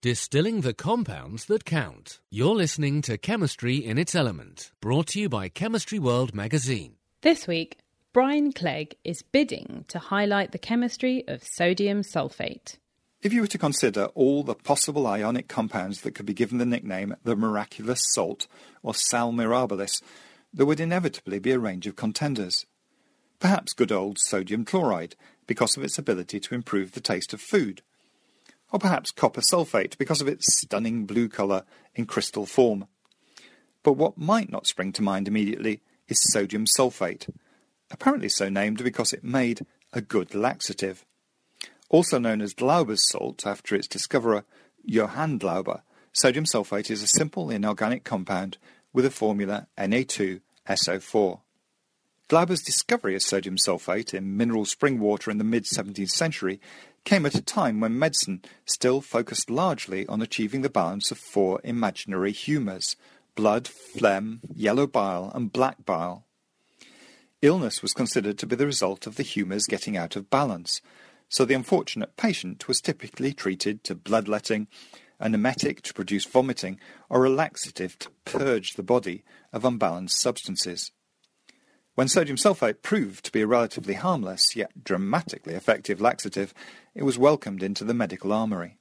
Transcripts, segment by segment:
Distilling the compounds that count. You're listening to Chemistry in its Element, brought to you by Chemistry World magazine. This week, Brian Clegg is bidding to highlight the chemistry of sodium sulfate. If you were to consider all the possible ionic compounds that could be given the nickname the miraculous salt or sal mirabilis, there would inevitably be a range of contenders. Perhaps good old sodium chloride, because of its ability to improve the taste of food. Or perhaps copper sulfate, because of its stunning blue colour in crystal form. But what might not spring to mind immediately is sodium sulfate, apparently so named because it made a good laxative. Also known as Glauber's salt after its discoverer Johann Glauber, sodium sulfate is a simple inorganic compound with a formula Na2SO4. Glauber's discovery of sodium sulfate in mineral spring water in the mid-17th century came at a time when medicine still focused largely on achieving the balance of four imaginary humours: blood, phlegm, yellow bile and black bile. Illness was considered to be the result of the humours getting out of balance, so the unfortunate patient was typically treated to bloodletting, an emetic to produce vomiting, or a laxative to purge the body of unbalanced substances. When sodium sulfate proved to be a relatively harmless, yet dramatically effective laxative, it was welcomed into the medical armoury.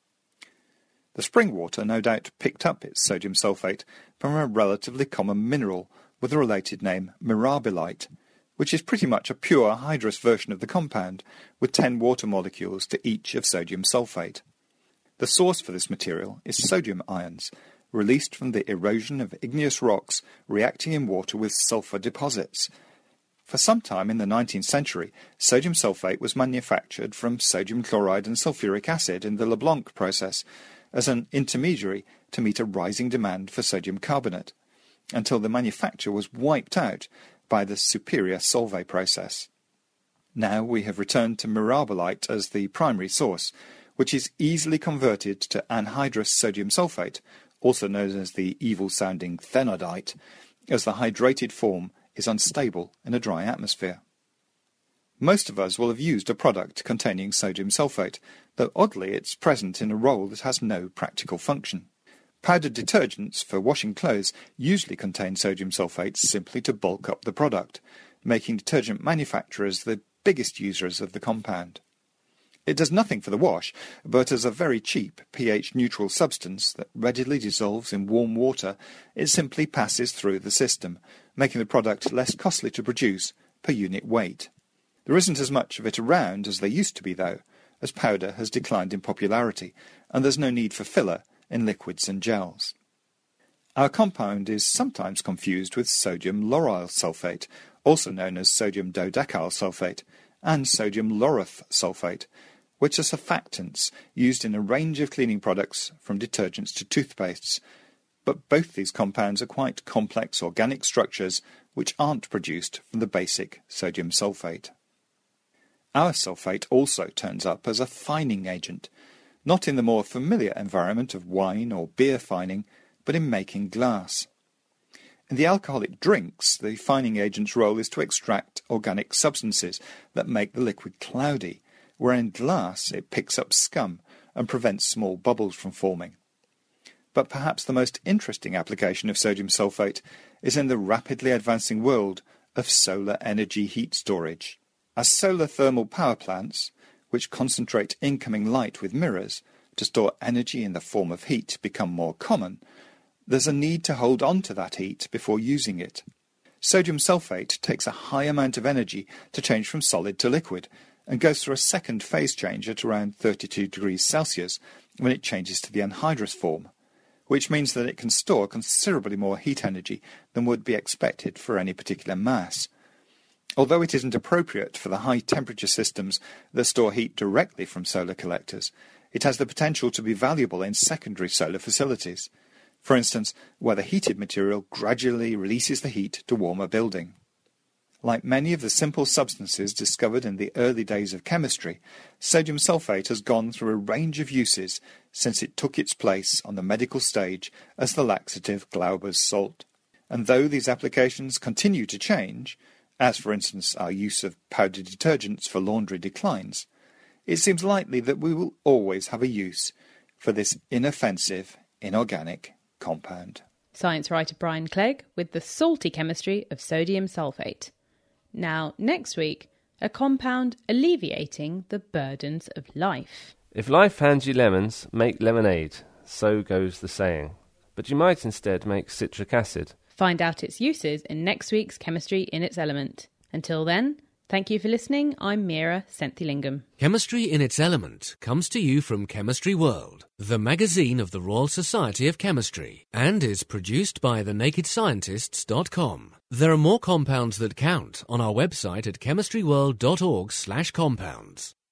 The spring water no doubt picked up its sodium sulfate from a relatively common mineral with a related name, mirabilite, which is pretty much a pure hydrous version of the compound, with 10 water molecules to each of sodium sulfate. The source for this material is sodium ions, released from the erosion of igneous rocks reacting in water with sulfur deposits. For some time in the 19th century, sodium sulfate was manufactured from sodium chloride and sulfuric acid in the Leblanc process as an intermediary to meet a rising demand for sodium carbonate, until the manufacture was wiped out by the superior Solvay process. Now we have returned to mirabilite as the primary source, which is easily converted to anhydrous sodium sulfate, also known as the evil-sounding thenodite, as the hydrated form is unstable in a dry atmosphere. Most of us will have used a product containing sodium sulfate, though oddly it's present in a role that has no practical function. Powdered detergents for washing clothes usually contain sodium sulfate simply to bulk up the product, making detergent manufacturers the biggest users of the compound. It does nothing for the wash, but as a very cheap pH-neutral substance that readily dissolves in warm water, it simply passes through the system, making the product less costly to produce per unit weight. There isn't as much of it around as there used to be, though, as powder has declined in popularity, and there's no need for filler in liquids and gels. Our compound is sometimes confused with sodium lauryl sulfate, also known as sodium dodecyl sulfate, and sodium laureth sulfate, which are surfactants used in a range of cleaning products from detergents to toothpastes, but both these compounds are quite complex organic structures which aren't produced from the basic sodium sulfate. Our sulfate also turns up as a fining agent, not in the more familiar environment of wine or beer fining, but in making glass. In the alcoholic drinks, the fining agent's role is to extract organic substances that make the liquid cloudy, where in glass it picks up scum and prevents small bubbles from forming. But perhaps the most interesting application of sodium sulfate is in the rapidly advancing world of solar energy heat storage. As solar thermal power plants, which concentrate incoming light with mirrors to store energy in the form of heat, become more common, there's a need to hold on to that heat before using it. Sodium sulfate takes a high amount of energy to change from solid to liquid, and goes through a second phase change at around 32 degrees Celsius when it changes to the anhydrous form, which means that it can store considerably more heat energy than would be expected for any particular mass. Although it isn't appropriate for the high-temperature systems that store heat directly from solar collectors, it has the potential to be valuable in secondary solar facilities, for instance, where the heated material gradually releases the heat to warm a building. Like many of the simple substances discovered in the early days of chemistry, sodium sulfate has gone through a range of uses since it took its place on the medical stage as the laxative Glauber's salt. And though these applications continue to change, as for instance our use of powdered detergents for laundry declines, it seems likely that we will always have a use for this inoffensive, inorganic compound. Science writer Brian Clegg with the salty chemistry of sodium sulfate. Now, next week, a compound alleviating the burdens of life. If life hands you lemons, make lemonade. So goes the saying. But you might instead make citric acid. Find out its uses in next week's Chemistry in its Element. Until then, thank you for listening. I'm Meera Senthilingam. Chemistry in its Element comes to you from Chemistry World, the magazine of the Royal Society of Chemistry, and is produced by thenakedscientists.com. There are more compounds that count on our website at chemistryworld.org/compounds.